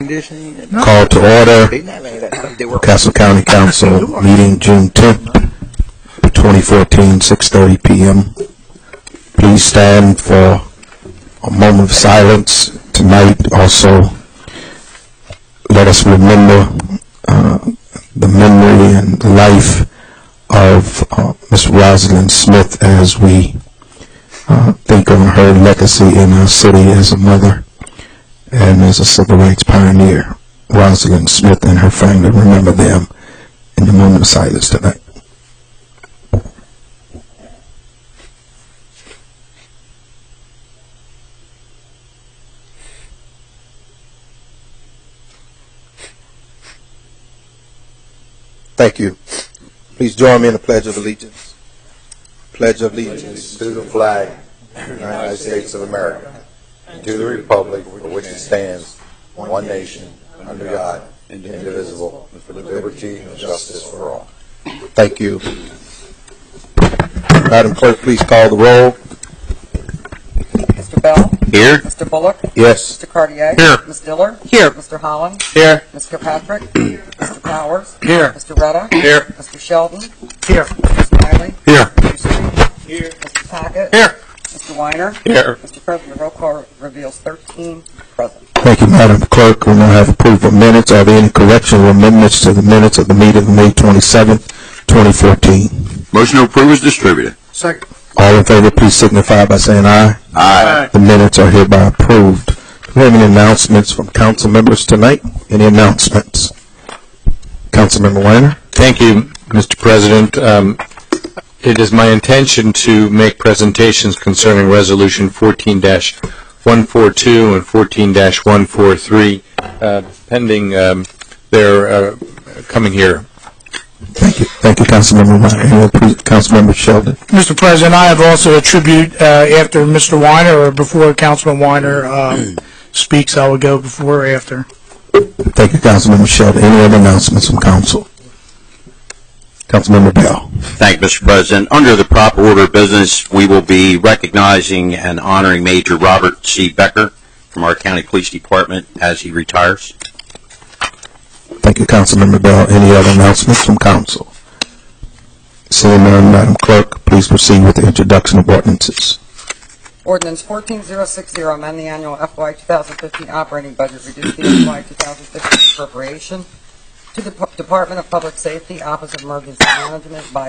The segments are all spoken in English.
Call to order. Castle County Council meeting June 10th, 2014, 6:30 p.m. Please stand for a moment of silence tonight. Also, let us remember the memory and life of Ms. Rosalind Smith as we think of her legacy in our city as a mother and as a civil rights pioneer. Rosalind Smith and her family, remember them in the moment of silence tonight. Thank you. Please join me in the Pledge of Allegiance. Pledge of allegiance to the flag of the United States of America and to the republic for which it stands, one nation, under God, indivisible, with liberty and justice for all. Thank you. Madam Clerk, please call the roll. Mr. Bell? Here. Mr. Bullock? Yes. Mr. Cartier? Here. Ms. Diller? Here. Mr. Holland? Here. Mr. Patrick? Mr. Powers? Here. Mr. Retta? Here. Mr. Sheldon? Here. Mr. Riley? Here. Mr. Street? Here. Mr. Packett? Here. Mr. Weiner? Here. Mr. President, the roll call reveals 13 present. Thank you, Madam Clerk. We now have approval of minutes. Are there any corrections or amendments to the minutes of the meeting of May 27th, 2014? Motion to approve is distributed. Second. All in favor, please signify by saying aye. Aye. The minutes are hereby approved. Do we have any announcements from council members tonight? Any announcements? Councilmember Weiner? Thank you, Mr. President. It is my intention to make presentations concerning Resolution 14-142 and 14-143, pending their coming here. Thank you. Thank you, Councilmember Weiner. Councilmember Sheldon. Mr. President, I have also a tribute after Mr. Weiner or before Councilman Weiner speaks. I will go before or after. Thank you, Councilmember Sheldon. Any other announcements from council? Councilmember Bell. Thank you, Mr. President. Under the proper order of business, we will be recognizing and honoring Major Robert C. Becker from our County Police Department as he retires. Thank you, Councilmember Bell. Any other announcements from council? Seeing none, Madam Clerk, please proceed with the introduction of ordinances. Ordinance 14060, amend the annual FY 2015 operating budget, reduce the FY 2015 appropriation to the Department of Public Safety, Office of Emergency Management by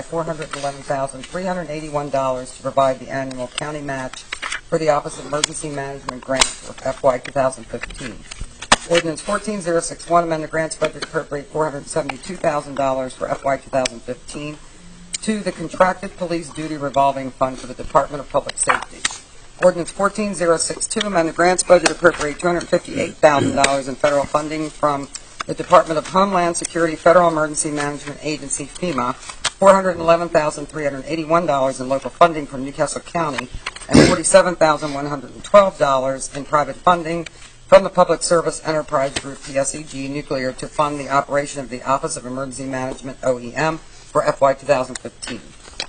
$411,381 to provide the annual county match for the Office of Emergency Management grant for FY 2015. Ordinance 14061, amend the grants budget, appropriate $472,000 for FY 2015 to the Contracted Police Duty Revolving Fund for the Department of Public Safety. Ordinance 14062, amend the grants budget, appropriate $258,000 in federal funding from the Department of Homeland Security Federal Emergency Management Agency, FEMA, $411,381 in local funding from Newcastle County, and $47,112 in private funding from the Public Service Enterprise Group, PSEG Nuclear, to fund the operation of the Office of Emergency Management, OEM, for FY 2015.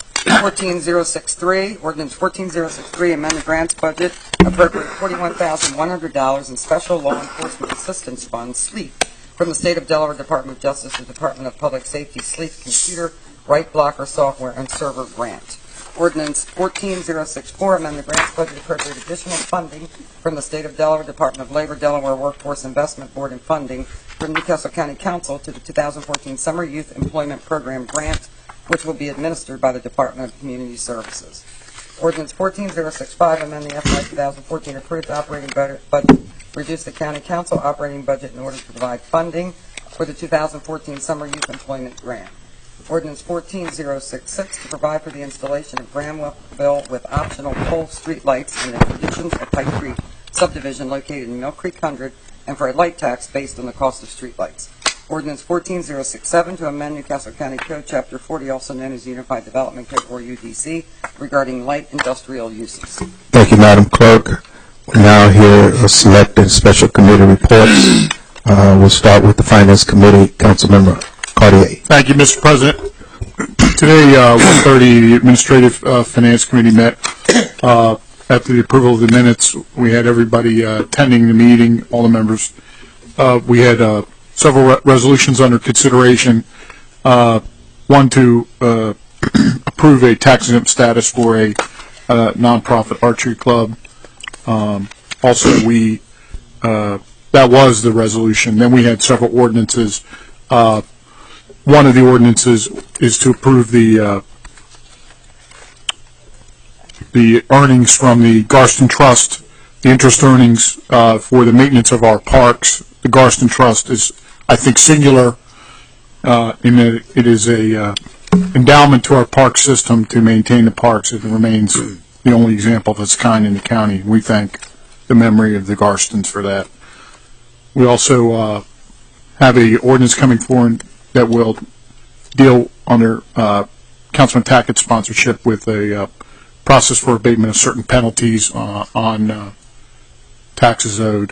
14063, Ordinance 14063, amend the grants budget, appropriate $41,100 in Special Law Enforcement Assistance Fund, SLEEP, from the State of Delaware Department of Justice to the Department of Public Safety, SLEEP Computer, Right Blocker Software, and Server Grant. Ordinance 14064, amend the grants budget, appropriate additional funding from the State of Delaware Department of Labor, Delaware Workforce Investment Board, and funding from Newcastle County Council to the 2014 Summer Youth Employment Program grant, which will be administered by the Department of Community Services. Ordinance 14065, amend the FY 2014 approved operating budget, reduce the County Council operating budget in order to provide funding for the 2014 Summer Youth Employment Grant. Ordinance 14066, to provide for the installation of Granville with optional pole street lights in the conditions of Pike Creek subdivision located in Mill Creek 100, and for a light tax based on the cost of street lights. Ordinance 14067, to amend Newcastle County Code, Chapter 40, also known as Unified Development Code, or UDC, regarding light industrial uses. Thank you, Madam Clerk. We now hear selected special committee reports. We'll start with the Finance Committee. Councilmember Cartier. Thank you, Mr. President. Today, 1:30, the Administrative Finance Committee met. After the approval of the minutes, we had everybody attending the meeting, all the members we had several resolutions under consideration. One to approve a tax-exempt status for a nonprofit archery club. Also, that was the resolution. Then we had several ordinances. One of the ordinances is to approve the earnings from the Garston Trust, the interest earnings for the maintenance of our parks. The Garston Trust is, I think, singular in that it is a endowment to our park system to maintain the parks. It remains the only example of its kind in the county. We thank the memory of the Garstons for that. We also have a ordinance coming forward that will deal under Councilman Tackett's sponsorship with a process for abatement of certain penalties on taxes owed.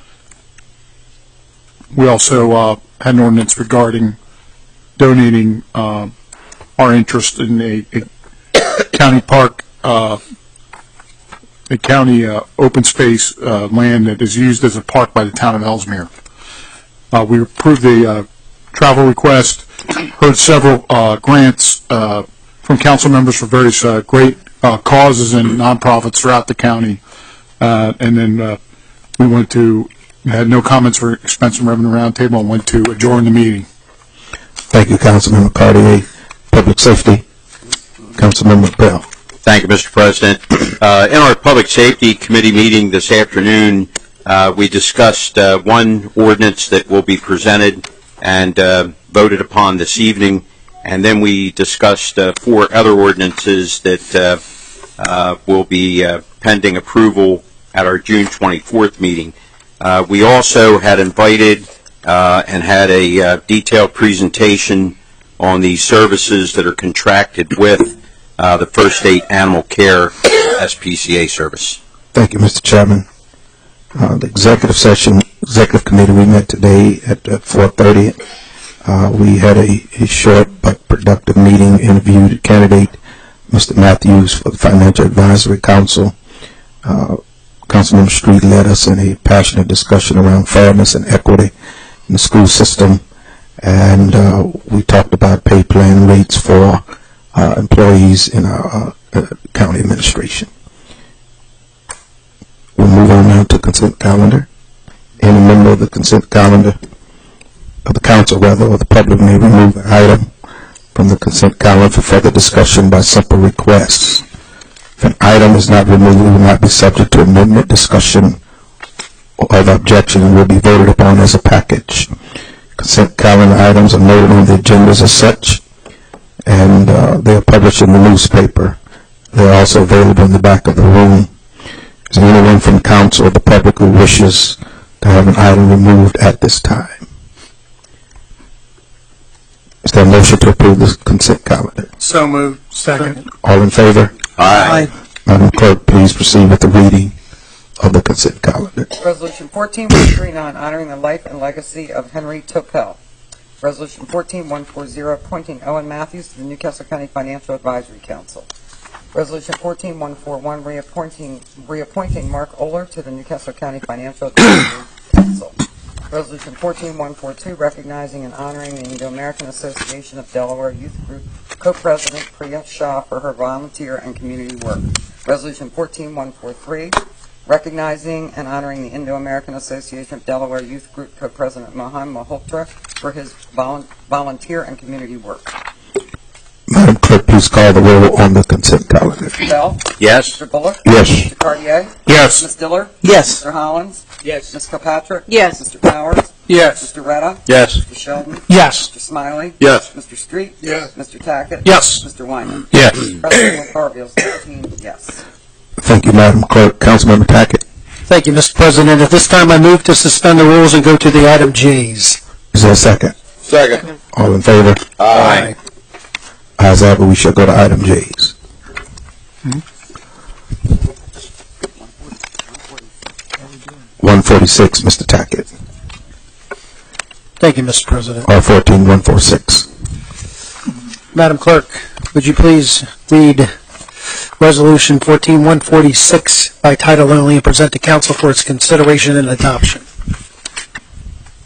We also had an ordinance regarding donating our interest in a county park, a county open space land that is used as a park by the town of Ellesmere. We approved the travel request, heard several grants from council members for various great causes and nonprofits throughout the county, and then we had no comments for expense and revenue roundtable and went to adjourn the meeting. Thank you, Councilmember Cartier. Public Safety, Councilmember Bell. Thank you, Mr. President. In our Public Safety Committee meeting this afternoon, we discussed one ordinance that will be presented and voted upon this evening, and then we discussed 4 other ordinances that will be pending approval at our June 24th meeting. We also had invited and had a detailed presentation on the services that are contracted with the First State Animal Care SPCA service. Thank you, Mr. Chairman. The executive committee, we met today at 4:30. We had a short but productive meeting, interviewed a candidate, Mr. Matthews, for the Financial Advisory Council. Councilmember Street led us in a passionate discussion around fairness and equity in the school system, and we talked about pay plan rates for employees in our county administration. We'll move on now to consent calendar. Any member of the consent calendar, of the council rather, or the public may remove an item from the consent calendar for further discussion by simple request. If an item is not removed, it will not be subject to amendment, discussion, or other objection, and will be voted upon as a package. Consent calendar items are noted on the agendas as such, and they are published in the newspaper. They are also available in the back of the room. Is there anyone from council or the public who wishes to have an item removed at this time? Is there a motion to approve the consent calendar? So moved. Second. All in favor? Aye. Madam Clerk, please proceed with the reading of the consent calendar. Resolution 14139, honoring the life and legacy of Henry Topel. Resolution 14140, appointing Owen Matthews to the Newcastle County Financial Advisory Council. Resolution 14141, reappointing Mark Oler to the Newcastle County Financial Advisory Council. Resolution 14142, recognizing and honoring the Indo-American Association of Delaware Youth Group Co-President Priya Shah for her volunteer and community work. Resolution 14143, recognizing and honoring the Indo-American Association of Delaware Youth Group Co-President Mohan Malhotra for his volunteer and community work. Madam Clerk, please call the roll on the consent calendar. Mr. Bell? Yes. Mr. Bullock? Yes. Mr. Cartier? Yes. Ms. Diller? Yes. Mr. Hollins? Yes. Ms. Kilpatrick? Yes. Mr. Powers? Yes. Mr. Retta? Yes. Mr. Sheldon? Yes. Mr. Smiley? Yes. Mr. Street? Yes. Mr. Tackett? Yes. Mr. Weiner? Yes. President McCarville, 16 yes. Thank you, Madam Clerk. Councilmember Tackett. Thank you, Mr. President. At this time, I move to suspend the rules and go to the item J's. Is there a second? Second. All in favor? Aye. Ayes have it. We shall go to item J's. 146, Mr. Tackett. Thank you, Mr. President. Or 14146. Madam Clerk, would you please read Resolution 14146 by title only and present to council for its consideration and adoption?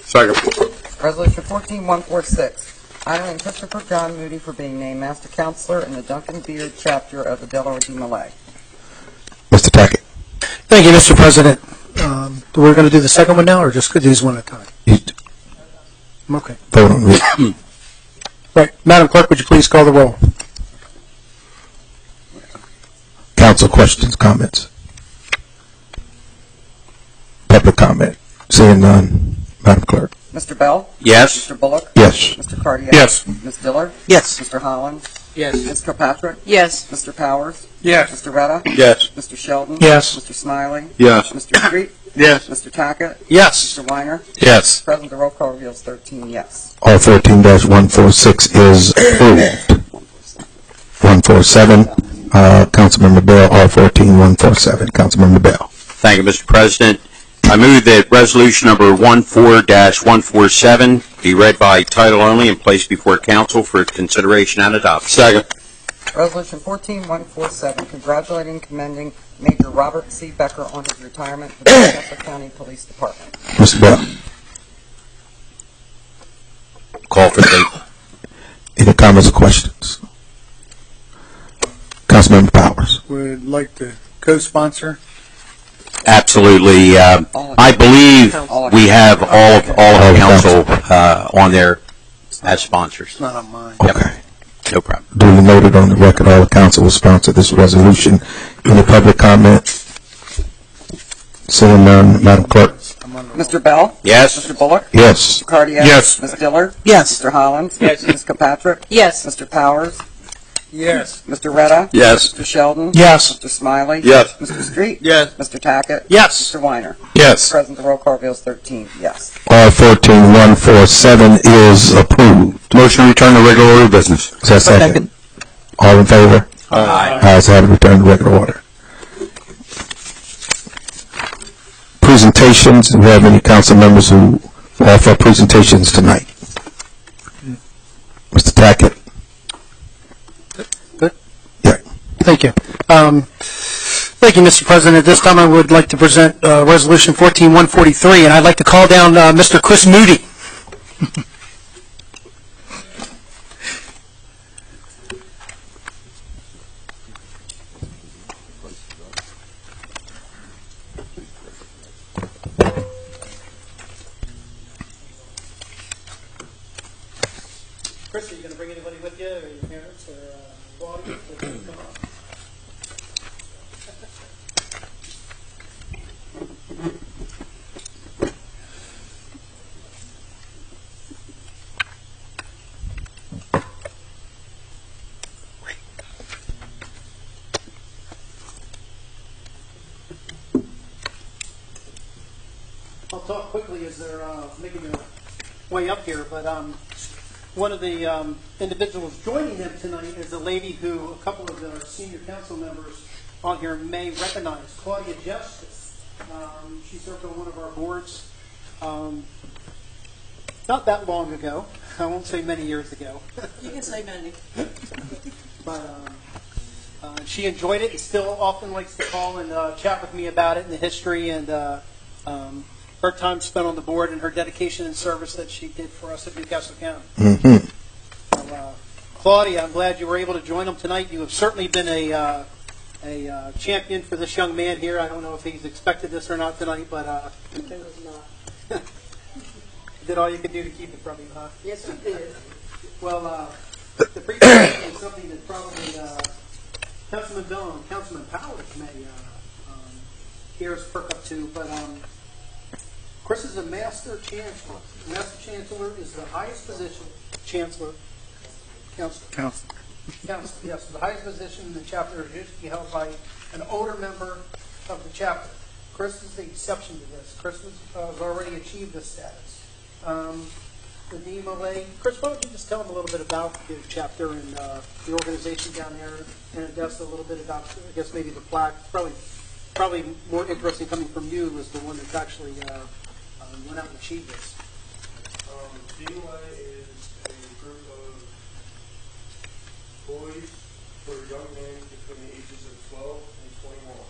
Second. Resolution 14146, honoring Christopher John Moody for being named Master Counselor in the Duncan Beard chapter of the Delaware D. Malay. Mr. Tackett. Thank you, Mr. President. We're going to do the second one now, or just do these one at a time? You Okay. vote on it. Right. Madam Clerk, would you please call the roll? Council questions, comments? Public comment? Seeing none, Madam Clerk. Mr. Bell? Yes. Mr. Bullock? Yes. Mr. Cardiac? Yes. Ms. Diller? Yes. Mr. Holland? Yes. Ms. Kilpatrick? Yes. Mr. Powers? Yes. Mr. Retta? Yes. Mr. Sheldon? Yes. Mr. Smiley? Yes. Mr. Street? Yes. Mr. Tackett? Yes. Mr. Weiner? Yes. President, the roll call reveals 13 yes. R 14-146 is approved. 147, Councilmember Bell, R 14-147. Councilmember Bell. Thank you, Mr. President. I move that resolution number 14-147 be read by title only and placed before council for consideration and adoption. Second. Resolution 14147, congratulating and commending Major Robert C. Becker on his retirement from the Suffolk County Police Department. Mr. Bell. Call for debate. Any comments or questions? Councilmember Powers. Would like to co-sponsor. Absolutely. I believe we have all of council on there as sponsors. Not on mine. Okay. No problem. Duly noted on the record, all the council will sponsor this resolution. Any public comment? Seeing none, Madam Clerk. Mr. Bell? Yes. Mr. Bullock? Yes. Mr. Cardiac? Yes. Ms. Diller? Yes. Mr. Holland? Yes. Ms. Kilpatrick? Yes. Mr. Powers? Yes. Mr. Retta? Yes. Mr. Sheldon? Yes. Mr. Smiley? Yes. Mr. Street? Yes. Mr. Tackett? Yes. Mr. Weiner? Yes. President, the roll call reveals 13 yes. R 14-147 is approved. Motion to return to regular order of business. Is that second? All in favor? Aye. Ayes have it, return to regular order. Presentations, do we have any council members who offer presentations tonight? Mr. Tackett? Good. Yeah. Thank you. Thank you, Mr. President. At this time, I would like to present Resolution 14143, and I'd like to call down Mr. Chris Moody. Chris, are you going to bring anybody with you, or your parents, or Claudia? Come on. I'll talk quickly as they're making their way up here, but one of the individuals joining them tonight is a lady who a couple of the senior council members on here may recognize, Claudia Justice. She served on one of our boards not that long ago. I won't say many years ago. You can say many. But she enjoyed it and still often likes to call and chat with me about it and the history and her time spent on the board and her dedication and service that she did for us at Newcastle County. Mm-hmm. So, Claudia, I'm glad you were able to join them tonight. You have certainly been a champion for this young man here. I don't know if he's expected this or not tonight, but It was not. did all you could do to keep it from you, huh? Yes, we did. Well, the presentation is something that probably Councilman Bell and Councilman Powers may hear us perk up to, but Chris is a Master Chancellor. Master Chancellor is the highest position, Chancellor, Counselor, yes, the highest position in the chapter is usually held by an older member of the chapter. Chris is the exception to this. Chris has already achieved this status. The DMLA, Chris, why don't you just tell them a little bit about the chapter and the organization down there, and address a little bit about, I guess, maybe the plaque. Probably more interesting coming from you as the one that's actually went out and achieved this. DMLA is a group of boys for young men between the ages of 12 and 21.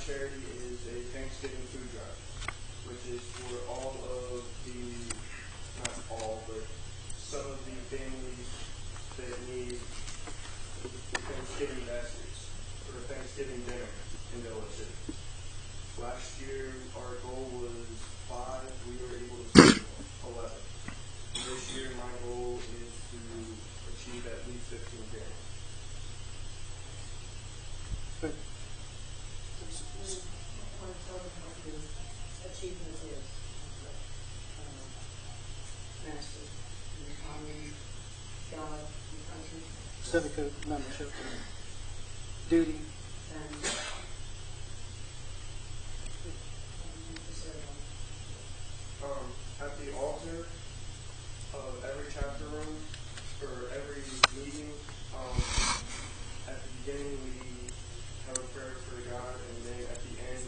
charity is a Thanksgiving food drive, which is for all of the, not all, but some of the families that need Thanksgiving baskets or Thanksgiving dinner in Delaware City. Last year, our goal was 5. We were able to save 11. This year, my goal is to achieve at least 15 families. Achievement is master in honoring God and country Civic membership, duty. and At the altar of every chapter room, or every meeting, at the beginning we have a prayer for God, and then at the end,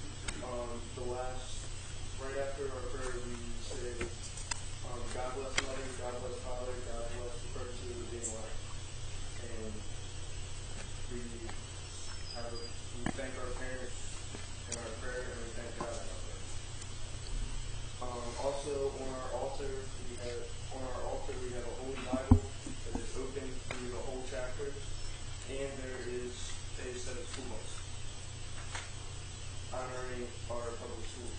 right after our prayer we say, God bless Mother, God bless Father, God bless the purposes of being alive. And we thank our parents in our prayer, and we thank God in our prayer. Also on our altar we have a Holy Bible that is open through the whole chapter, and there is a set of school books honoring our public schools.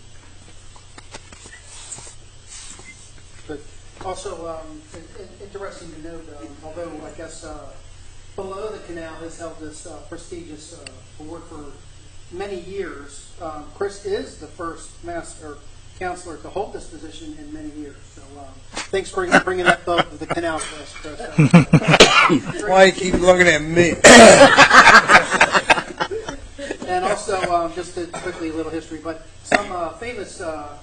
But also, interesting to note, although I guess Below the Canal has held this prestigious award for many years, Chris is the first master counselor to hold this position in many years. So thanks for bringing up the canal to us, Chris. Why you keep looking at me? And also, just quickly, a little history, but some famous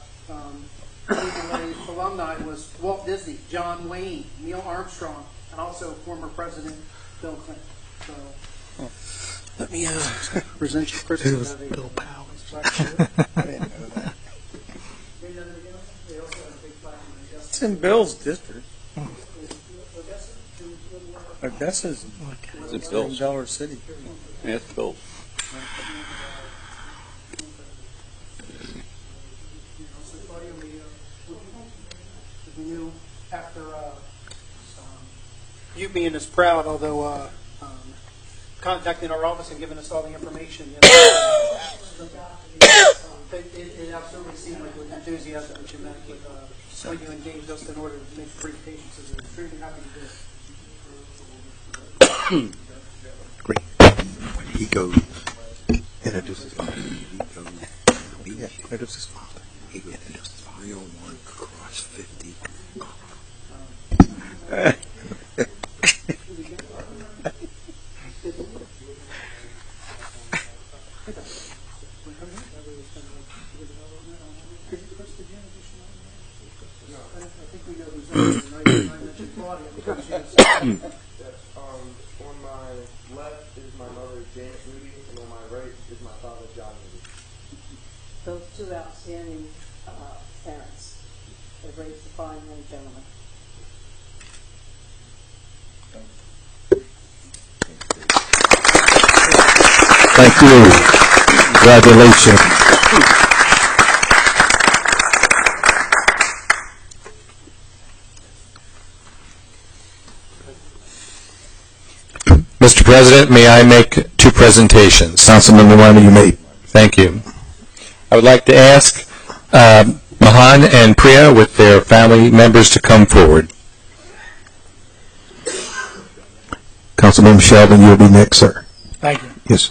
alumni was Walt Disney, John Wayne, Neil Armstrong, and also former President Bill Clinton. So let me present you Chris. Bill Powell. I didn't know that. They also have a big plaque in It's in Bill's district. Odessa's in Delaware City. Yeah, it's Bill. After you being as proud, although contacting our office and giving us all the information, it absolutely seemed like with enthusiasm that you met with when you engaged us in order to make presentations. So we're extremely happy to do it. Great. When he goes, introduce his father. He goes, yeah, introduce his father. He goes, introduce his father. 301 across 50. On my left is my mother, Janet Moody, and on my right is my father, John Moody. those two outstanding parents. They've raised a fine young gentleman. Thank you. Congratulations. Mr. President, may I make two presentations? Councilman Weiner, you may. Thank you. I would like to ask Mahan and Priya with their family members to come forward. Councilman Sheldon, you'll be next, sir. Thank you. Yes.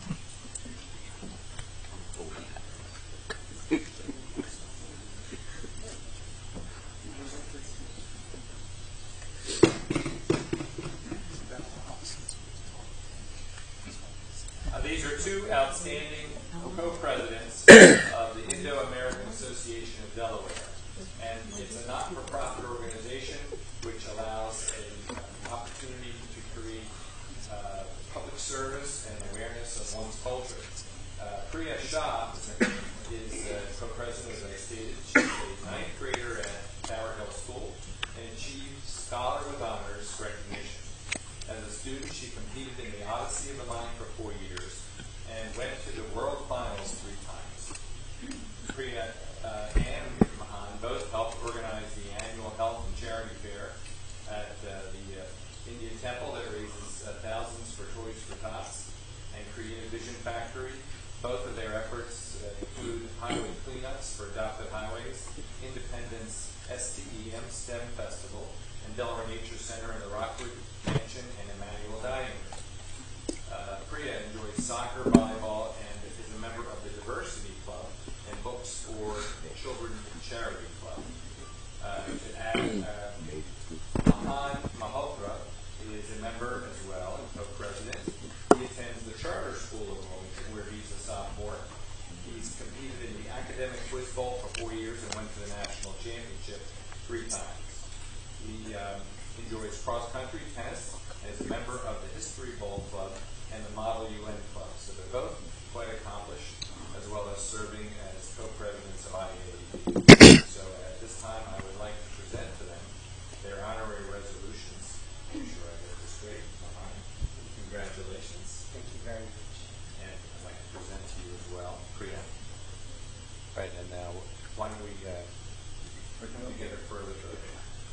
These are two outstanding co-presidents of the Indo-American Association of Delaware. And it's a not-for-profit organization which allows an opportunity to create public service and awareness of one's culture. Priya Shah is co-president, as I stated. She's a 9th grader at Tower Hill School and achieved Scholar with Honors recognition. As a student, she competed in the Odyssey of the Mind for 4 years and went to the World Finals Priya and Mahan both helped organize the annual health and charity fair at the Indian Temple that raises thousands for Toys for Tots and Creative Vision Factory. Both of their efforts include highway cleanups for adopted highways, Independence STEM STEM Festival, and Delaware Nature Center in the Rockwood Mansion and Emmanuel Dining Room. Priya enjoys soccer, volleyball, and is a member of the Diversity Club and Books for Children Charity Club. To add, Mahan Malhotra is a member as well and co-president. He attends the Charter School of Wilmington, where he's a sophomore. He's competed in the Academic Quiz Bowl for 4 years and went to the National Championship 3 times. He enjoys cross-country tennis and is a member of the History Bowl Club and the Model UN Club. So they're both quite accomplished, as well as serving as co-presidents of IAAB. So at this time, I would like to present to them their honorary resolutions. I'm sure I get this straight. Congratulations. Thank you very much. And I'd like to present to you as well, Priya. Right, and now, why don't we come together further for the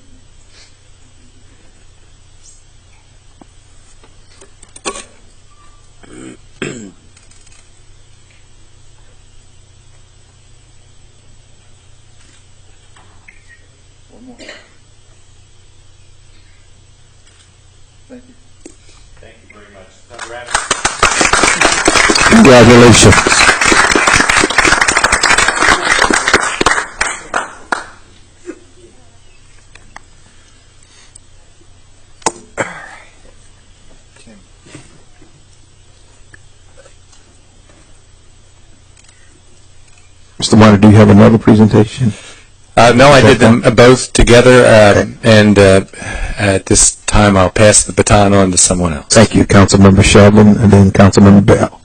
One more. Thank you. Thank you very much. Congratulations. Mr. Weiner, do you have another presentation? No, I did them both together, and at this time I'll pass the baton on to someone else. Thank you, Councilmember Sheldon, and then Councilmember Bell.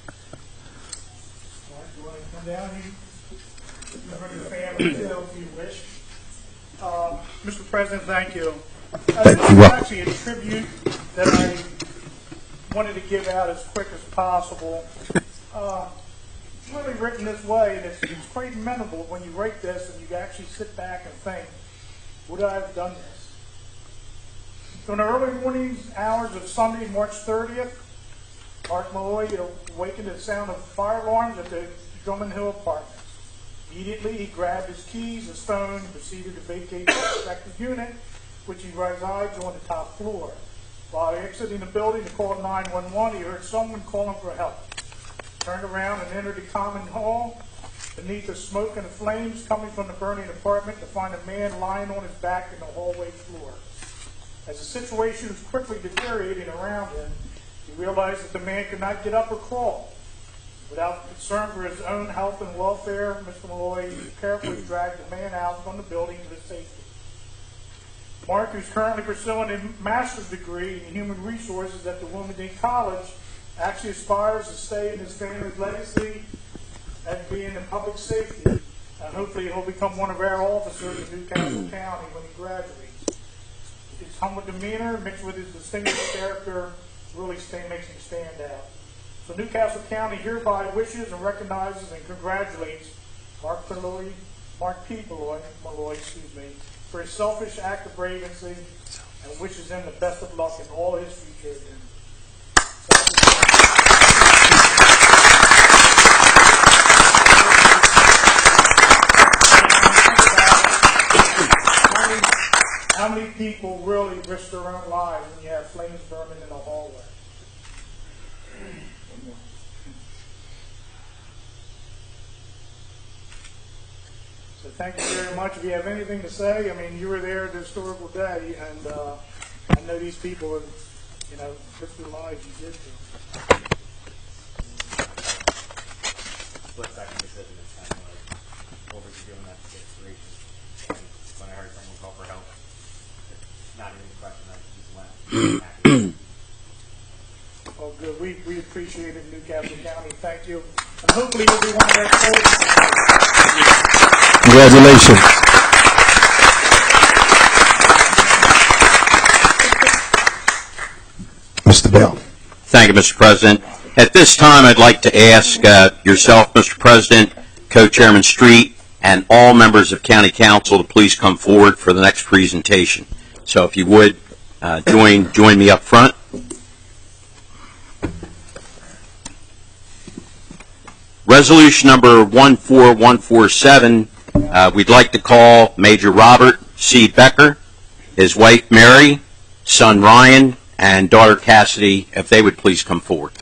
You want to come down here? Bring your family too, if you wish. Mr. President, thank you. Thank you. This is actually a tribute that I wanted to give out as quick as possible. It's really written this way, and it's quite memorable when you write this and you actually sit back and think, would I have done this? So in the early morning hours of Sunday, March 30th, Mark Malloy awakened to the sound of fire alarms at the Drummond Hill Apartments. Immediately, he grabbed his keys, a stone, and proceeded to vacate the respective unit, which he resides on the top floor. While exiting the building to call 911, he heard someone calling for help. Turned around and entered the common hall beneath the smoke and the flames coming from the burning apartment to find a man lying on his back in the hallway floor. As the situation was quickly deteriorating around him, he realized that the man could not get up or crawl. Without concern for his own health and welfare, Mr. Malloy carefully dragged the man out from the building to his safety. Mark, who's currently pursuing a master's degree in human resources at the Wilmington College, actually aspires to stay in his family's legacy and be in public safety. And hopefully he'll become one of our officers in Newcastle County when he graduates. His humble demeanor mixed with his distinguished character really makes him stand out. So Newcastle County hereby wishes and recognizes and congratulates Mark P. Malloy, for his selfish act of bravery and wishes him the best of luck in all his future endeavors. How many people really risk their own lives when you have flames burning in the hallway? So thank you very much. If you have anything to say, I mean, you were there at the historical day, and I know these people have, risked their lives you did to them. Split-second decision is kind of like what was doing that situation. And when I heard someone call for help, not even a question, I just went. Oh, good. We appreciate it in Newcastle County. Thank you. And hopefully you'll be one of our soldiers. Congratulations. Mr. Bell. Thank you, Mr. President. At this time, I'd like to ask yourself, Mr. President, Co-Chairman Street, and all members of County Council to please come forward for the next presentation. So if you would, join me up front. Resolution number 14147, we'd like to call Major Robert C. Becker, his wife Mary, son Ryan, and daughter Cassidy, if they would please come forward.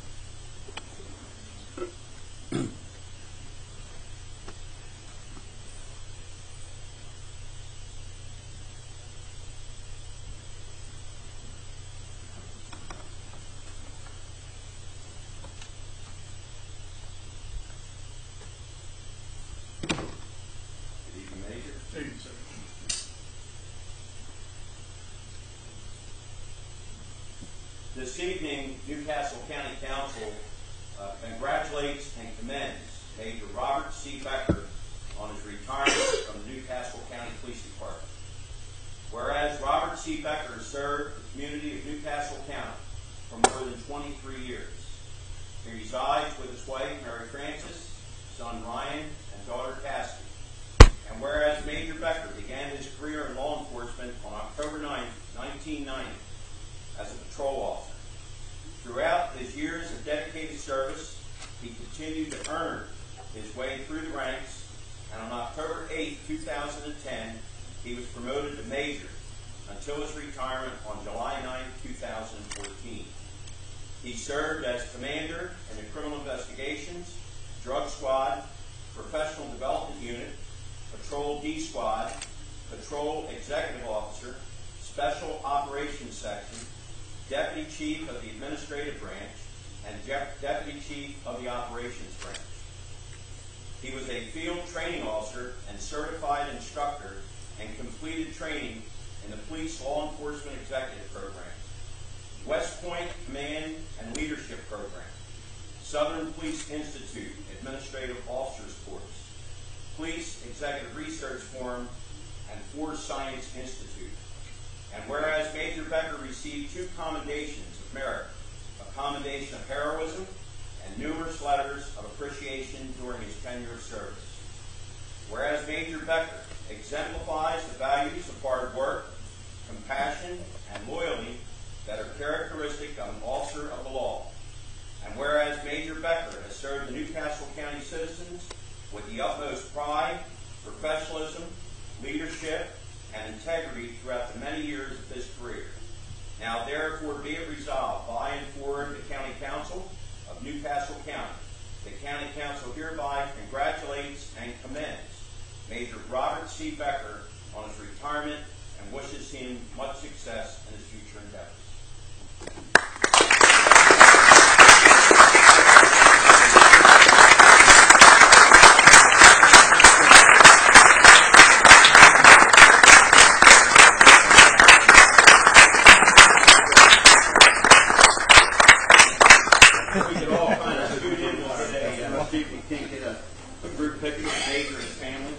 This evening, Newcastle County Council congratulates and commends Major Robert C. Becker on his retirement from the Newcastle County Police Department. Whereas Robert C. Becker served the community of Newcastle County for more than 23 years. He resides with his wife, Mary Frances, son Ryan, and daughter Cassidy. And whereas Major Becker began his career in law enforcement on October 9, 1990 as a patrol officer. Throughout his years of dedicated service, he continued to earn his way through the ranks, and on October 8, 2010, he was promoted to Major until his retirement on July 9, 2014. He served as Commander in the Criminal Investigations, Drug Squad, Professional Development Unit, Patrol D Squad, Patrol Executive Officer, Special Operations Section, Deputy Chief of the Administrative Branch, and Deputy Chief of the Operations Branch. He was a field training officer and certified instructor and completed training in the Police Law Enforcement Executive Program, West Point Command and Leadership Program, Southern Police Institute Administrative Officers Course, Police Executive Research Forum, and Force Science Institute. And whereas Major Becker received 2 commendations of merit, a commendation of heroism, and numerous letters of appreciation during his tenure of service. Whereas Major Becker exemplifies the values of hard work, compassion, and loyalty that are characteristic of an officer of the law. And whereas Major Becker has served the Newcastle County citizens with the utmost pride, professionalism, leadership, and integrity throughout the many years of his career. Now therefore be it resolved by and for the County Council of Newcastle County. The County Council hereby congratulates and commends Major Robert C. Becker on his retirement and wishes him much success in his future endeavors. We could all kind of scoot in one today and see if we can't get a group picture of Major and his family.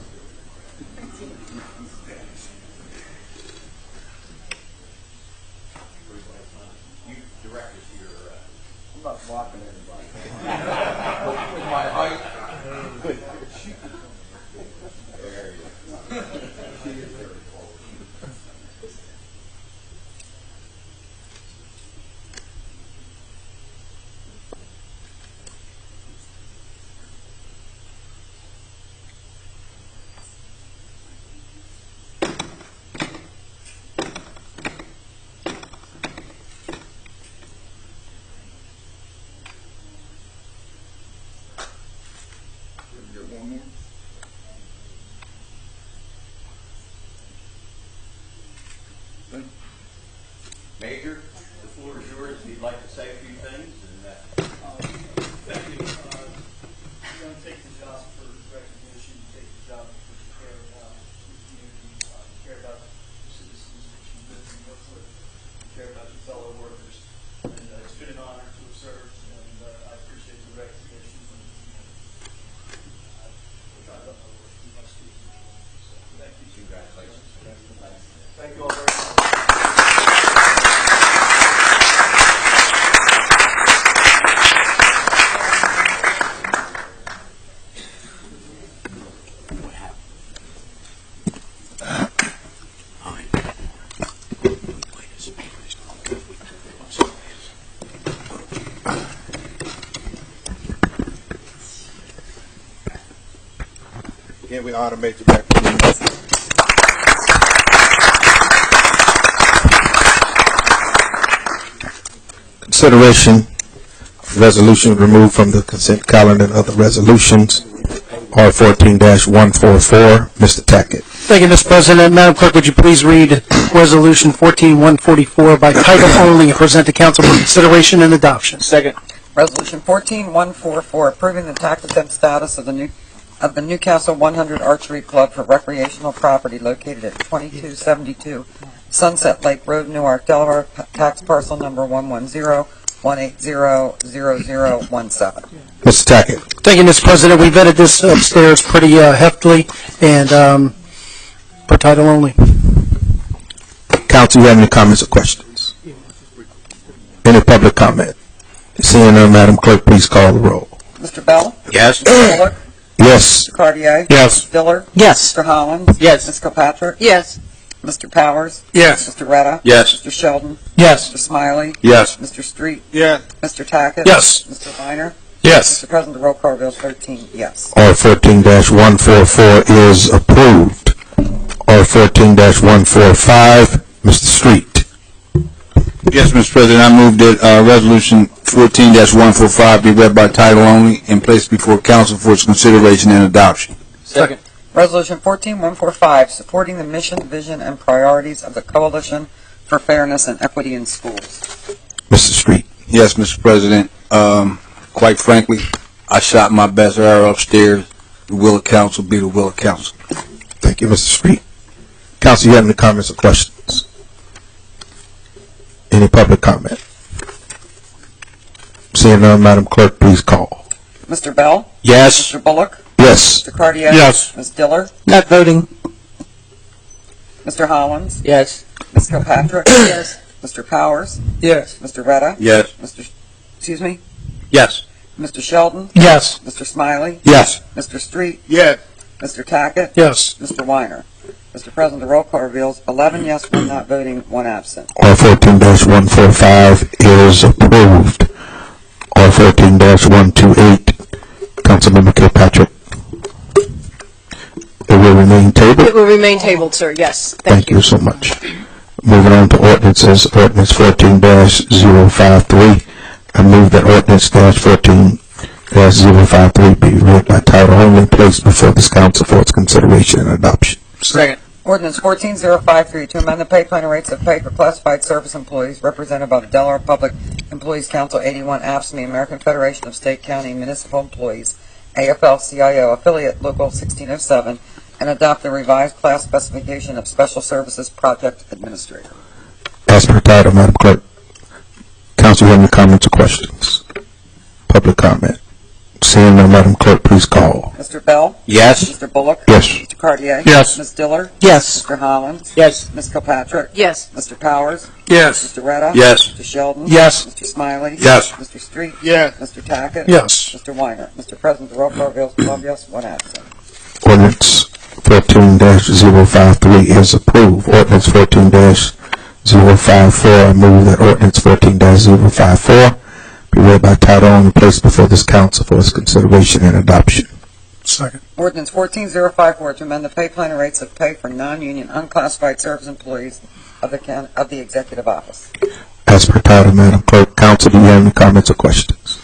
You directors here. I'm not blocking anybody. With my height. There you go. One more. Major, the floor is yours if you'd like to say a few things. Thank you. You don't take the job for recognition, you take the job because you care about the community, you care about the citizens that you live and work with, you care about your fellow workers. And it's been an honor to have served, and I appreciate the recognition. I love my work. You must do. So thank you. Congratulations. Thank you all very much. then we automate you back. Consideration resolution removed from the consent calendar and other resolutions. R14-144. Mr. Tackett. Thank you, Mr. President. Madam Clerk, would you please read Resolution 14-144 by title only and present to council for consideration and adoption? Second. Resolution 14-144, approving the tax exempt status of the Newcastle 100 Archery Club for recreational property located at 2272 Sunset Lake Road, Newark, Delaware, tax parcel number 110-180-0017. Mr. Tackett. Thank you, Mr. President. We vetted this upstairs pretty heftily and by title only. Council, you have any comments or questions? Any public comment? Seeing none, Madam Clerk, please call the roll. Mr. Bell? Yes. Mr. Bullock? Yes. Mr. Cartier? Yes. Mr. Diller? Yes. Mr. Hollins? Yes. Ms. Kilpatrick? Yes. Mr. Powers? Yes. Mr. Retta? Yes. Mr. Sheldon? Yes. Mr. Smiley? Yes. Mr. Street? Yes. Mr. Tackett? Yes. Mr. Weiner? Yes. Mr. President, the roll call reveals 13 yes. R14-144 is approved. R14-145. Mr. Street. Yes, Mr. President, I move that Resolution 14-145 be read by title only and placed before council for its consideration and adoption. Second. Resolution 14-145, supporting the mission, vision, and priorities of the Coalition for Fairness and Equity in Schools. Mr. Street. Yes, Mr. President, quite frankly, I shot my best arrow upstairs. The will of council be the will of council. Thank you, Mr. Street. Council, you have any comments or questions? Any public comment? Seeing none, Madam Clerk, please call. Mr. Bell? Yes. Mr. Bullock? Yes. Mr. Cartier? Yes. Ms. Diller? Not voting. Mr. Hollins? Yes. Ms. Kilpatrick? Yes. Mr. Powers? Yes. Mr. Retta? Yes. Excuse me? Yes. Mr. Sheldon? Yes. Mr. Smiley? Yes. Mr. Street? Yes. Mr. Tackett? Yes. Mr. Weiner? Mr. President, the roll call reveals 11 yes, 1 not voting, 1 absent. R14-145 is approved. R14-128. Councilmember Kilpatrick. It will remain tabled. It will remain tabled, sir. Yes. Thank you so much. Moving on to ordinances, ordinance 14-053. I move that ordinance -14-053 be read by title only and placed before this council for its consideration and adoption. Second. Ordinance 14-053 to amend the pay plan and rates of pay for classified service employees represented by the Delaware Public Employees Council 81 AFSCME, American Federation of State, County, and Municipal Employees, AFL-CIO, affiliate local 1607, and adopt the revised class specification of Special Services Project Administrator. As per title, Madam Clerk. Council, you have any comments or questions? Public comment. Seeing none, Madam Clerk, please call. Mr. Bell? Yes. Mr. Bullock? Yes. Mr. Cartier? Yes. Ms. Diller? Yes. Mr. Hollins? Yes. Ms. Kilpatrick? Yes. Mr. Powers? Yes. Mr. Retta? Yes. Mr. Sheldon? Yes. Mr. Smiley? Yes. Mr. Street? Yes. Mr. Tackett? Yes. Mr. Weiner? Mr. President, the roll call reveals 12 yes, 1 absent. Ordinance 14-053 is approved. Ordinance 14-054. I move that ordinance 14-054 be read by title only and placed before this council for its consideration and adoption. Second. Ordinance 14-054 to amend the pay plan and rates of pay for non-union unclassified service employees of the Executive Office. As per title, Madam Clerk, council, do you have any comments or questions?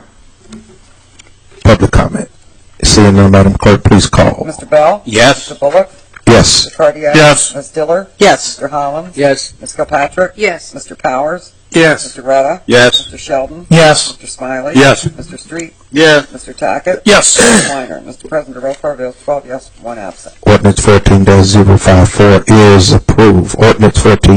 Public comment. Seeing none, Madam Clerk, please call. Mr. Bell? Yes. Mr. Bullock? Yes. Mr. Cartier? Yes. Ms. Diller? Yes. Mr. Hollins? Yes. Ms. Kilpatrick? Yes. Mr. Powers? Yes. Mr. Retta? Yes. Mr. Sheldon? Yes. Mr. Smiley? Yes. Mr. Street? Yes. Mr. Tackett? Yes. Mr. Weiner? Mr. President, the roll call reveals 12 yes, 1 absent. Ordinance 14-054 is approved. Ordinance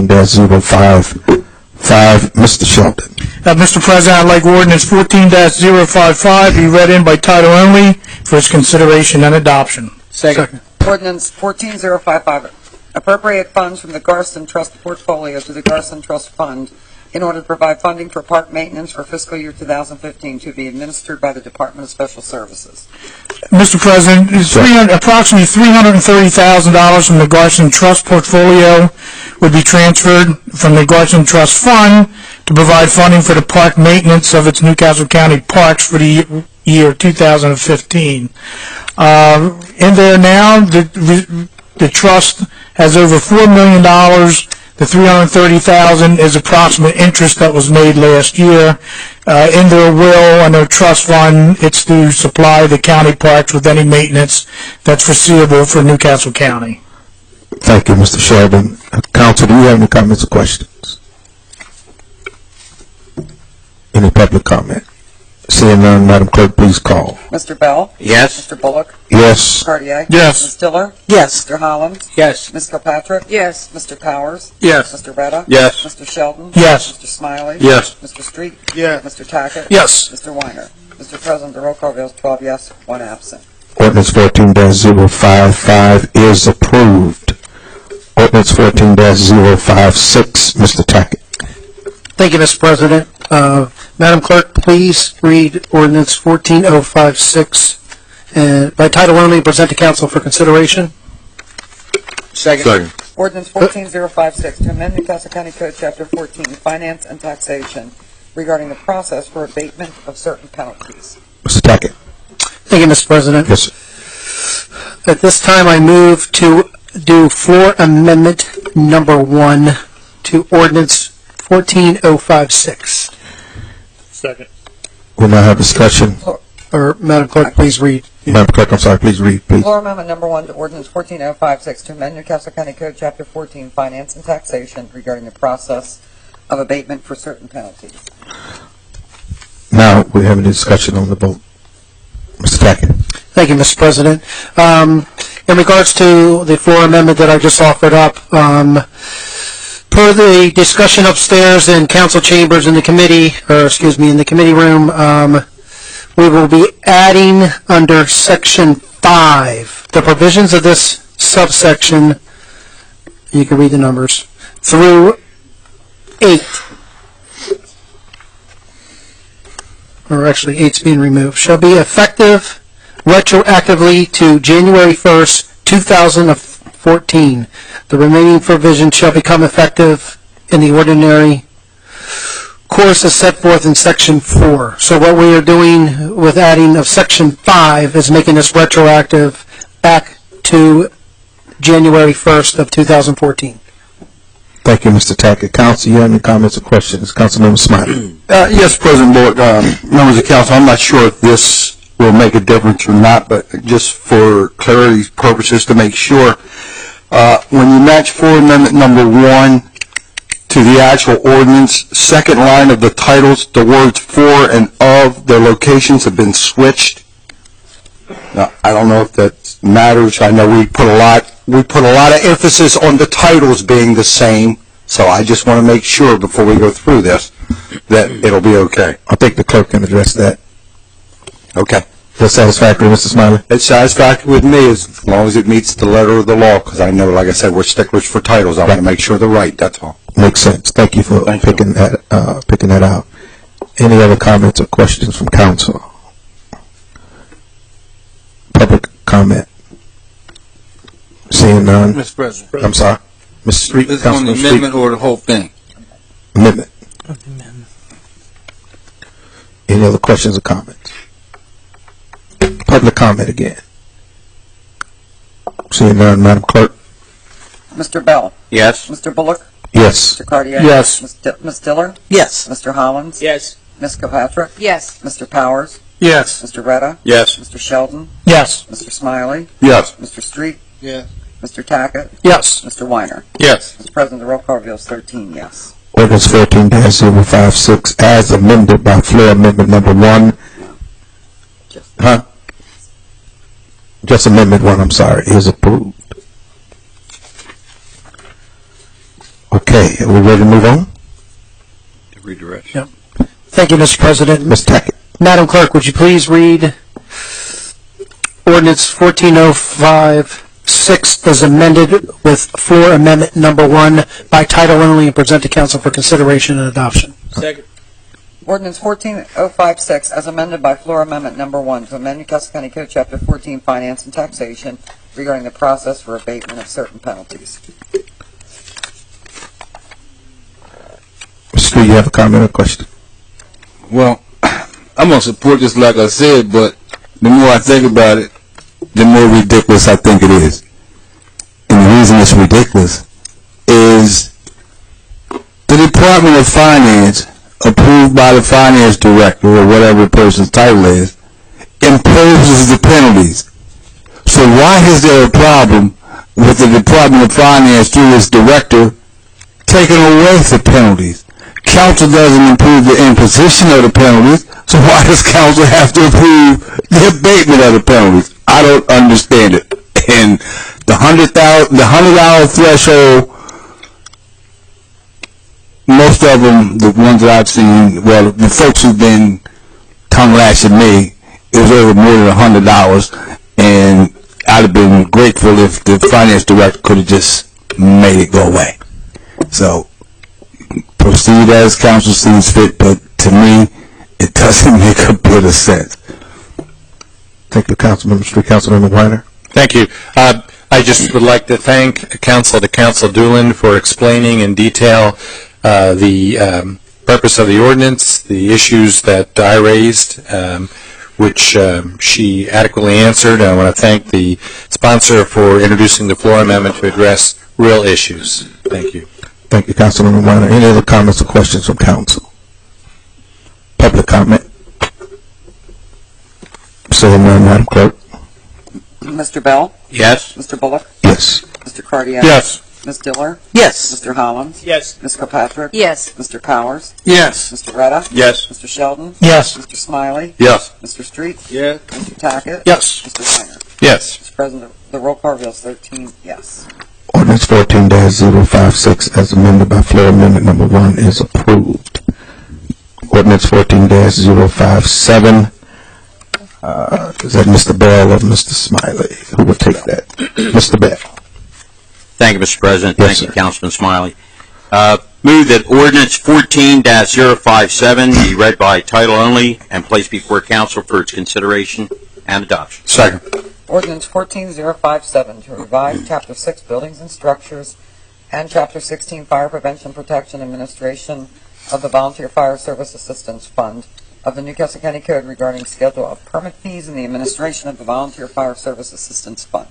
14-055. Mr. Sheldon. Mr. President, I'd like ordinance 14-055 be read in by title only for its consideration and adoption. Second. Ordinance 14-055, appropriate funds from the Garston Trust portfolio to the Garston Trust Fund in order to provide funding for park maintenance for fiscal year 2015 to be administered by the Department of Special Services. Mr. President, approximately $330,000 from the Garston Trust portfolio would be transferred from the Garston Trust Fund to provide funding for the park maintenance of its Newcastle County parks for the year 2015. In there now, the trust has over $4 million. The $330,000 is approximate interest that was made last year. In their will and their trust fund, it's to supply the county parks with any maintenance that's foreseeable for Newcastle County. Thank you, Mr. Sheldon. Council, do you have any comments or questions? Any public comment? Seeing none, Madam Clerk, please call. Mr. Bell? Yes. Mr. Bullock? Yes. Cartier? Yes. Ms. Diller? Yes. Mr. Holland? Yes. Ms. Kilpatrick? Yes. Mr. Powers? Yes. Mr. Retta? Yes. Mr. Sheldon? Yes. Mr. Smiley? Yes. Mr. Street? Yes. Mr. Tackett? Yes. Mr. Weiner? Mr. President, the roll call vote is 12 yes, 1 absent. Ordinance 14-055 is approved. Ordinance 14-056, Mr. Tackett. Thank you, Mr. President. Madam Clerk, please read ordinance 14056 by title only and present to council for consideration. Second. Ordinance 14056 to amend Newcastle County Code Chapter 14, Finance and Taxation regarding the process for abatement of certain penalties. Mr. Tackett. Thank you, Mr. President. Yes, sir. At this time, I move to do floor amendment number 1 to ordinance 14056. Second. We'll now have discussion. Or, Madam Clerk, please read. Madam Clerk, I'm sorry, please read, please. Floor amendment number 1 to ordinance 14056 to amend Newcastle County Code Chapter 14, Finance and Taxation regarding the process of abatement for certain penalties. Now, we're having a discussion on the vote. Mr. Tackett. Thank you, Mr. President. In regards to the floor amendment that I just offered up, per the discussion upstairs in council chambers in the committee, in the committee room, we will be adding under section 5, the provisions of this subsection, you can read the numbers, through 8. Or actually 8's being removed, shall be effective retroactively to January 1st, 2014. The remaining provision shall become effective in the ordinary course as set forth in section 4. So what we are doing with adding of section 5 is making this retroactive back to January 1st of 2014. Thank you, Mr. Tackett. Council, you have any comments or questions? Councilmember Smiley. Yes, President Board, members of council, I'm not sure if this will make a difference or not, but just for clarity's purposes to make sure, when you match floor amendment number 1 to the actual ordinance, second line of the titles, the words for and of their locations have been switched. Now, I don't know if that matters. I know we put a lot of emphasis on the titles being the same, so I just want to make sure before we go through this that it'll be okay. I think the clerk can address that. Okay. That's satisfactory, Mr. Smiley? It's satisfactory with me as long as it meets the letter of the law, because I know, like I said, we're sticklers for titles. I want to make sure they're right, that's all. Makes sense. Thank you for picking that out. Any other comments or questions from council? Public comment? Seeing none? Mr. President. I'm sorry. Mr. Street, Is it on the Councilman Street. amendment or the whole thing? Amendment. Any other questions or comments? Public comment again. Seeing none, Madam Clerk? Mr. Bell? Yes. Mr. Bullock? Yes. Mr. Cartier? Yes. Ms. Diller? Yes. Mr. Hollins? Yes. Ms. Kilpatrick? Yes. Mr. Powers? Yes. Mr. Retta? Yes. Mr. Sheldon? Yes. Mr. Smiley? Yes. Mr. Street? Yes. Mr. Tackett? Yes. Mr. Weiner? Yes. Mr. President, the roll call vote is 13 yes. Ordinance 14-056 as amended by floor amendment number 1. Just amendment 1, I'm sorry, is approved. Okay, are we ready to move on? Redirect. Yep. Thank you, Mr. President. Ms. Tackett. Madam Clerk, would you please read ordinance 14056 as amended with floor amendment number 1 by title only and present to council for consideration and adoption? Second. Ordinance 14056 as amended by floor amendment number 1 to amend Newcastle County Code Chapter 14 Finance and Taxation regarding the process for abatement of certain penalties. Mr. Street, you have a comment or question? Well, I'm going to support this like I said, but the more I think about it, the more ridiculous I think it is. And the reason it's ridiculous is the Department of Finance, approved by the finance director or whatever the person's title is, imposes the penalties. So why is there a problem with the Department of Finance through its director taking away the penalties? Council doesn't approve the imposition of the penalties, so why does council have to approve the abatement of the penalties? I don't understand it. And the $100 threshold, most of them, the ones that I've seen, well, the folks who've been tongue lashing me, it was over more than $100, and I'd have been grateful if the finance director could have just made it go away. So, proceed as council sees fit, but to me, it doesn't make a bit of sense. Thank you, Councilmember Street. Councilmember Weiner. Thank you. I just would like to thank Council Doolan for explaining in detail the purpose of the ordinance, the issues that I raised, which she adequately answered. I want to thank the sponsor for introducing the floor amendment to address real issues. Thank you. Thank you, Councilmember Weiner. Any other comments or questions from council? Public comment? Seeing none, Madam Clerk. Mr. Bell? Yes. Mr. Bullock? Yes. Mr. Cardiac? Yes. Ms. Diller? Yes. Mr. Hollins? Yes. Ms. Kilpatrick? Yes. Mr. Powers? Yes. Mr. Retta? Yes. Mr. Sheldon? Yes. Mr. Smiley? Yes. Mr. Street? Yes. Mr. Tackett? Yes. Mr. Weiner? Yes. Mr. President, the roll call reveals 13 yes. Ordinance 14-056 as amended by floor amendment number 1 is approved. Ordinance 14-057. Is that Mr. Bell or Mr. Smiley? Who will take that? Mr. Bell. Thank you, Mr. President. Yes, Thank you, sir. Councilman Smiley. Move that ordinance 14-057 be read by title only and placed before council for its consideration and adoption. Second. Ordinance 14057 to revise Chapter 6 Buildings and Structures and Chapter 16 Fire Prevention Protection Administration of the Volunteer Fire Service Assistance Fund of the Newcastle County Code regarding schedule of permit fees and the administration of the Volunteer Fire Service Assistance Fund.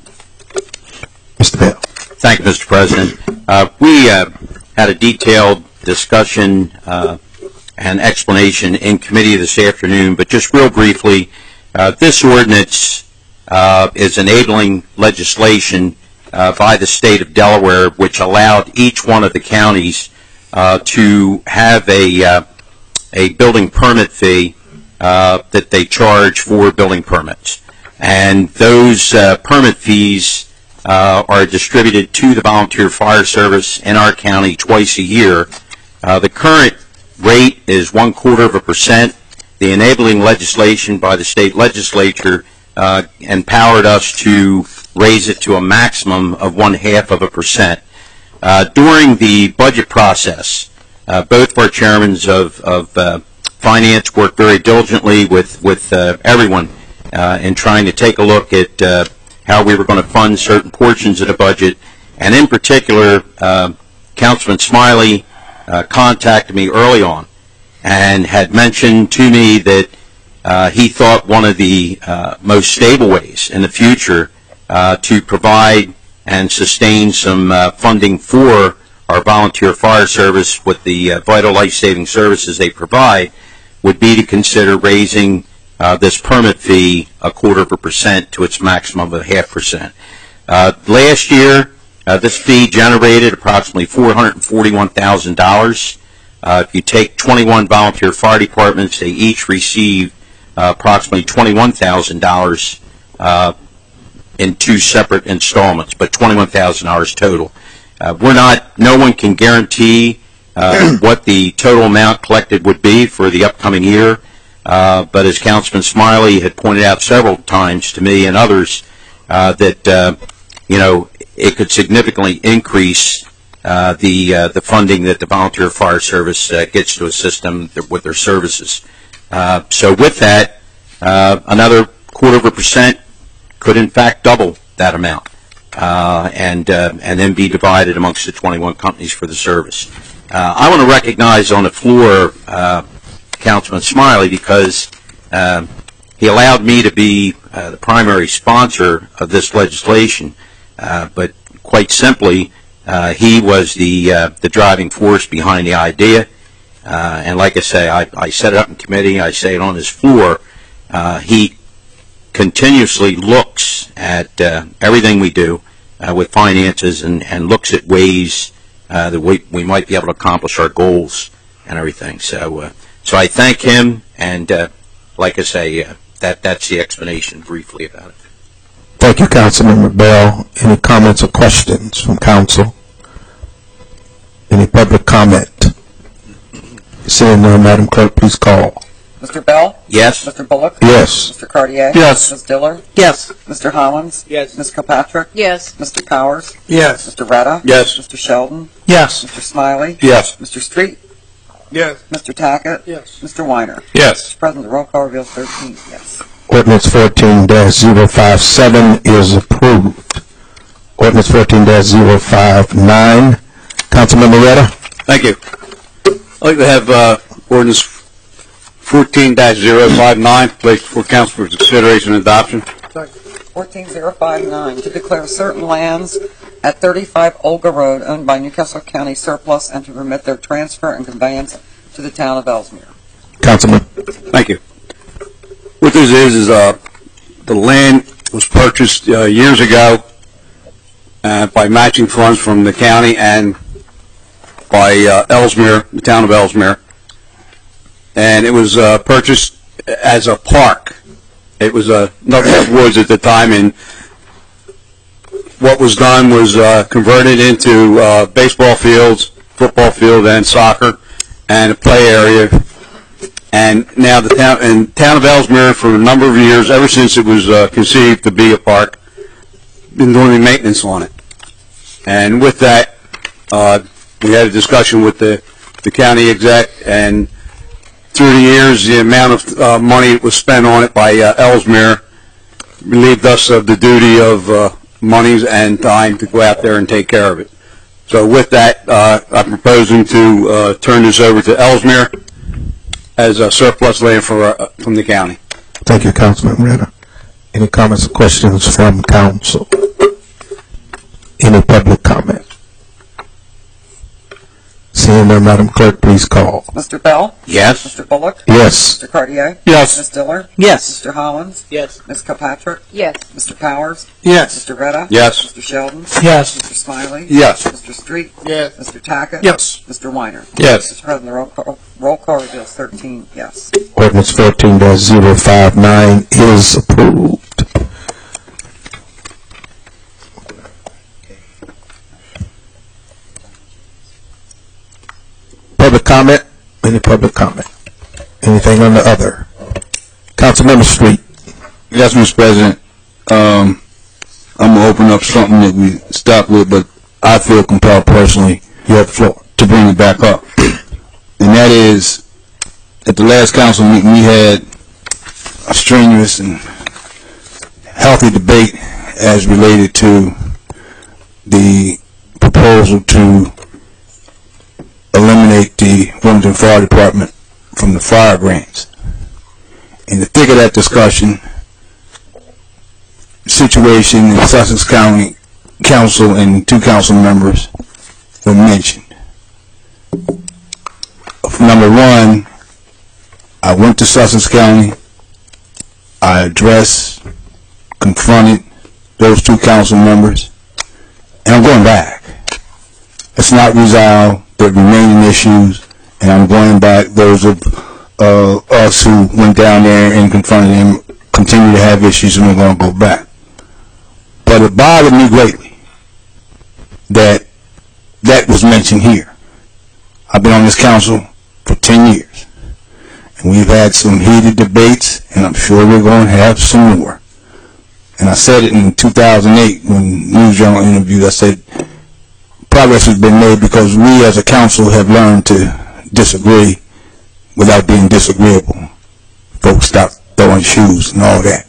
Mr. Bell. Thank you, Mr. President. We had a detailed discussion and explanation in committee this afternoon, but just real briefly, this ordinance is enabling legislation by the state of Delaware, which allowed each one of the counties to have a building permit fee that they charge for building permits. And those permit fees are distributed to the Volunteer Fire Service in our county twice a year. The current rate is 1/4%. The enabling legislation by the state legislature empowered us to raise it to a maximum of 1/2%. During the budget process, both of our chairmen of finance worked very diligently with everyone in trying to take a look at how we were going to fund certain portions of the budget. And in particular, Councilman Smiley contacted me early on and had mentioned to me that he thought one of the most stable ways in the future to provide and sustain some funding for our volunteer fire service with the vital life-saving services they provide would be to consider raising this permit fee 1/4% to its maximum of 0.5%. Last year, this fee generated approximately $441,000. If you take 21 volunteer fire departments, they each received approximately $21,000 in 2 separate installments, but $21,000 total. No one can guarantee what the total amount collected would be for the upcoming year, but as Councilman Smiley had pointed out several times to me and others, that it could significantly increase the funding that the Volunteer Fire Service gets to assist them with their services. So with that, another 1/4% could in fact double that amount, and then be divided amongst the 21 companies for the service. I want to recognize on the floor Councilman Smiley because he allowed me to be the primary sponsor of this legislation, but quite simply, he was the driving force behind the idea. And like I say, I set it up in committee, I say it on his floor. He continuously looks at everything we do with finances and looks at ways that we might be able to accomplish our goals and everything. So I thank him, and like I say, that's the explanation briefly about it. Thank you, Councilmember Bell. Any comments or questions from council? Any public comment? Seeing none, Madam Clerk, please call. Mr. Bell? Yes? Mr. Bullock? Yes. Mr. Cartier? Yes. Ms. Diller? Yes. Mr. Hollins? Yes. Ms. Kilpatrick? Yes. Mr. Powers? Yes. Mr. Retta? Yes. Mr. Sheldon? Yes. Mr. Smiley? Yes. Mr. Street? Yes. Mr. Tackett? Yes. Mr. Weiner? Yes. Mr. President, the roll call reveals 13 yes. Ordinance 14-057 is approved. Ordinance 14-059. Councilmember Retta? Thank you. I'd like to have ordinance 14-059 placed before council for consideration and adoption. 14059, to declare certain lands at 35 Olga Road owned by Newcastle County surplus and to permit their transfer and conveyance to the town of Ellesmere. Councilman. Thank you. What this is the land was purchased years ago by matching funds from the county and by Ellesmere, the town of Ellesmere. And it was purchased as a park. It was nothing but woods at the time, and what was done was converted into baseball fields, football field, and soccer, and a play area. And now the town of Ellesmere, for a number of years, ever since it was conceived to be a park, been doing the maintenance on it. And with that, we had a discussion with the county exec, and through the years, the amount of money that was spent on it by Ellesmere relieved us of the duty of monies and time to go out there and take care of it. So with that, I'm proposing to turn this over to Ellesmere as a surplus land from the county. Thank you, Councilman Retta. Any comments or questions from council? Any public comment? Seeing none, Madam Clerk, please call. Mr. Bell? Yes? Mr. Bullock? Yes. Mr. Cartier? Yes. Ms. Diller? Yes. Mr. Hollins? Yes. Ms. Kilpatrick? Yes. Mr. Powers? Yes. Mr. Retta? Yes. Mr. Sheldon? Yes. Mr. Smiley? Yes. Mr. Street? Yes. Mr. Tackett? Yes. Mr. Weiner? Yes. Mr. President, the roll call reveals 13 yes. Ordinance 14-059 is approved. Public comment? Any public comment? Anything on the other? Councilmember Street. Yes, Mr. President. I'm going to open up something that we stopped with, but I feel compelled personally You have the floor. to bring it back up. And that is, at the last council meeting, we had a strenuous and healthy debate as related to the proposal to eliminate the Wilmington Fire Department from the fire grants. In the thick of that discussion, situation in Sussex County Council and two council members were mentioned. Number one, I went to Sussex County, I addressed, confronted those two council members, and I'm going back. It's not resolved, there are remaining issues, and I'm going back. Those of us who went down there and confronted them continue to have issues, and we're going to go back. But it bothered me greatly that that was mentioned here. I've been on this council for 10 years, and we've had some heated debates, and I'm sure we're going to have some more. And I said it in 2008 when News Journal interviewed. I said progress has been made because we as a council have learned to disagree without being disagreeable. Folks stop throwing shoes and all that.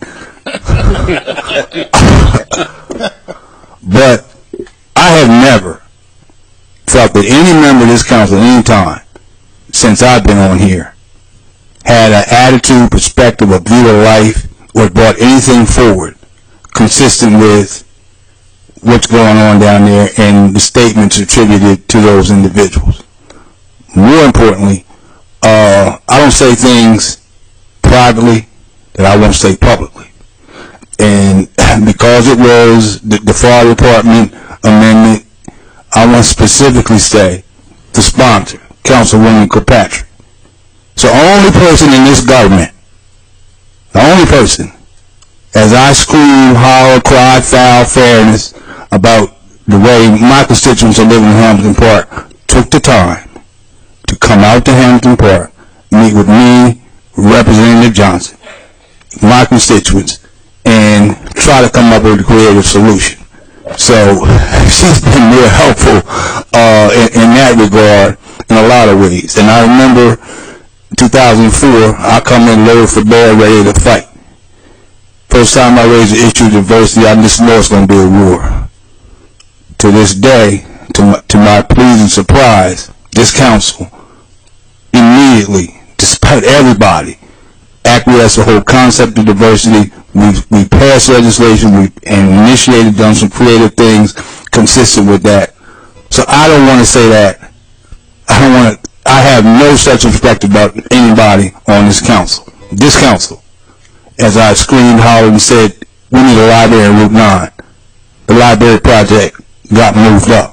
But I have never felt that any member of this council at any time since I've been on here had an attitude, perspective, a view of life, or brought anything forward consistent with what's going on down there and the statements attributed to those individuals. More importantly, I don't say things privately that I won't say publicly. And because it was the Fire Department amendment, I want to specifically say the sponsor, Councilwoman Kirkpatrick. So the only person in this government, the only person, as I scream, holler, cry, foul, fairness about the way my constituents are living in Hampton Park, took the time to come out to Hampton Park, meet with me, Representative Johnson, my constituents, and try to come up with a creative solution. So she's been real helpful in that regard in a lot of ways. And I remember 2004, I come in loaded for bear, ready to fight. First time I raised the issue of diversity, I just know it's going to be a war. To this day, to my pleasing surprise, this council immediately, despite everybody, acquiesced the whole concept of diversity. We passed legislation, and initiated, done some creative things consistent with that. So I don't want to say that. I have no such perspective about anybody on this council. This council, as I screamed, hollered, and said, we need a library in Route 9. The library project got moved up.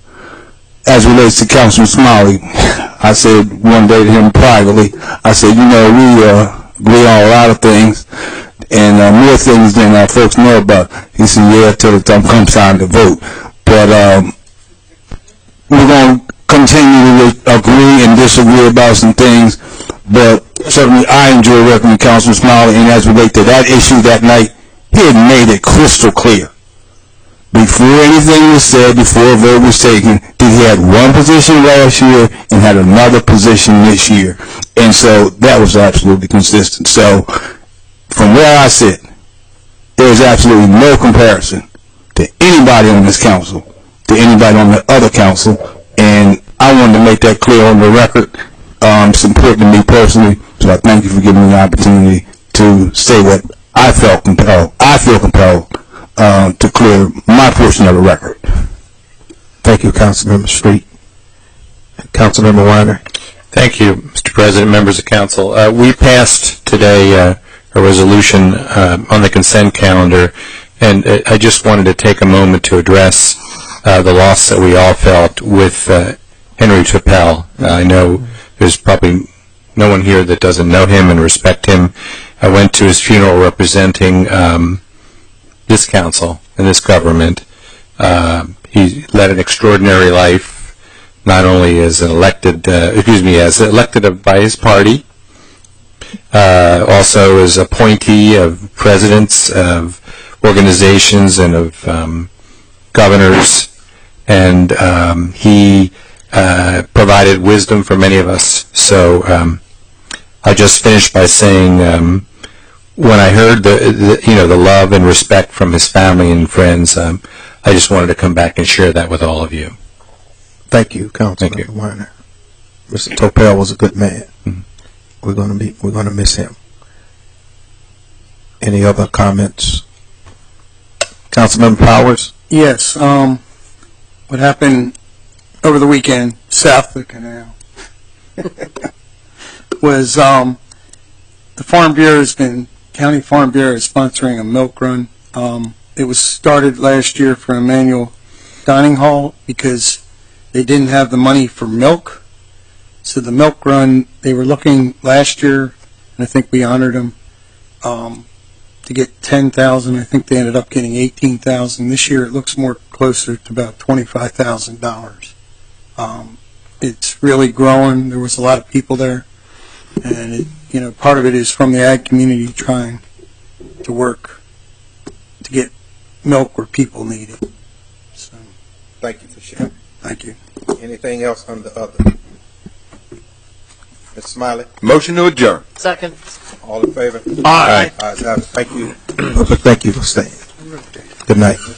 As relates to Councilman Smiley, I said one day to him privately, I said, you know, we agree on a lot of things, and more things than our folks know about. He said, yeah, till the time comes time to vote. But we're going to continue to agree and disagree about some things, but certainly I enjoy working with Councilman Smiley, and as relates to that issue that night, he had made it crystal clear. Before anything was said, before a vote was taken, that he had one position last year and had another position this year. And so that was absolutely consistent. So from where I sit, there is absolutely no comparison to anybody on this council, to anybody on the other council. And I wanted to make that clear on the record. It's important to me personally, so I thank you for giving me the opportunity to say what I feel compelled to clear my portion of the record. Thank you, Councilmember Street. Councilmember Weiner. Thank you, Mr. President, members of council. We passed today a resolution on the consent calendar, and I just wanted to take a moment to address the loss that we all felt with Henry Chappelle. I know there's probably no one here that doesn't know him and respect him. I went to his funeral representing this council and this government. He led an extraordinary life, not only as an elected, as elected by his party, also as appointee of presidents of organizations and of governors, and he provided wisdom for many of us. So I just finished by saying, when I heard the love and respect from his family and friends, I just wanted to come back and share that with all of you. Thank you, Councilman Weiner. Mr. Topel was a good man. Mm-hmm. We're going to miss him. Any other comments? Councilmember Powers? Yes. What happened over the weekend south of the canal was the Farm Bureau County Farm Bureau is sponsoring a milk run. It was started last year for Emmanuel Dining Hall because they didn't have the money for milk. So the milk run, they were looking last year, and I think we honored them, to get $10,000. I think they ended up getting $18,000. This year it looks more closer to about $25,000. It's really growing. There was a lot of people there, and part of it is from the ag community trying to work to get milk where people need it. So, thank you for sharing. Thank you. Anything else on the other? Ms. Smiley? Motion to adjourn. Second. All in favor? Aye. Thank you. Thank you for staying. Good night.